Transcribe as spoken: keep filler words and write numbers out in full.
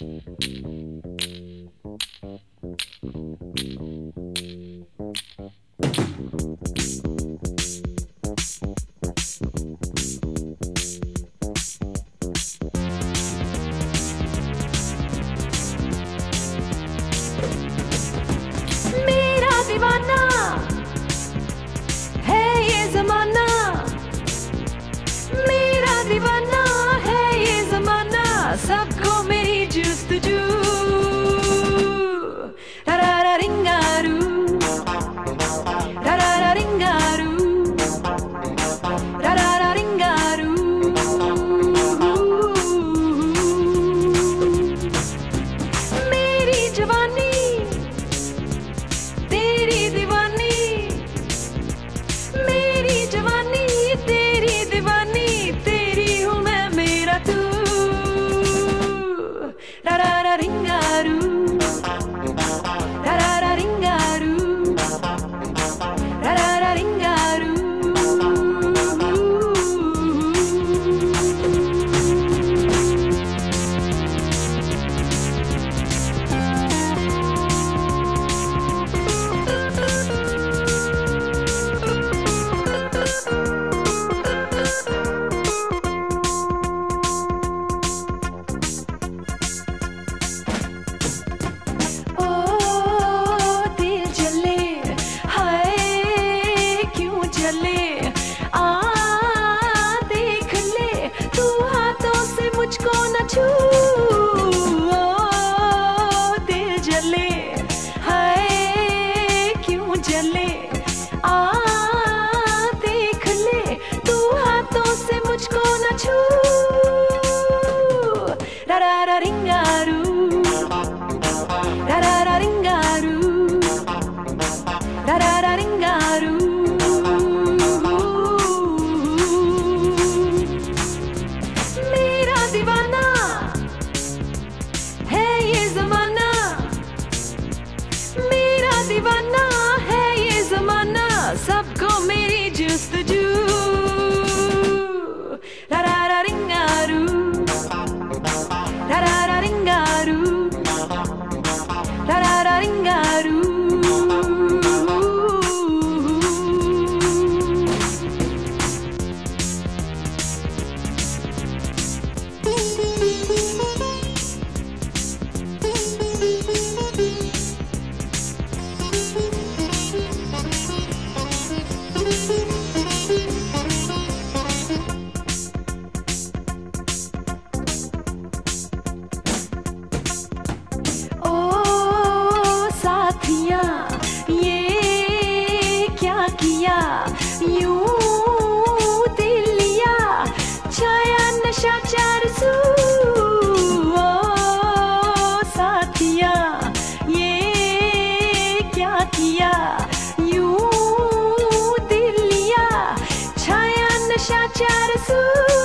मेरा दीवाना है ये जमाना, मेरा दीवाना है ये जमाना, सबको मेरी जुस्तजू। रारा रिंगारू, रारा रिंगारू, रारा रिंगारू। मेरी जवानी तेरी दीवानी, मेरी जवानी तेरी दीवानी, तेरी हूँ मैं मेरा तू। रारा रिंगारू, रारा रिंगारू, रारा रिंगारू। मुझको न छू, ओ दिल जले, हाय क्यों जले, आ देख ले, तू हाथों से मुझको न छू। रारा रिंगारू, रारा रिंगारू, रारा रिंगारू। दीवाना है ये जमाना, मेरा दीवाना है ये जमाना, सबको मेरी जुस्तजू। रारा रिंगारू, रारा रिंगारू, रारा रिंगारू। ये क्या किया, यूं दिल लिया, छाया नशा चार सू। ओ साथिया ये क्या किया, यूं दिल लिया, छाया नशा चार सू।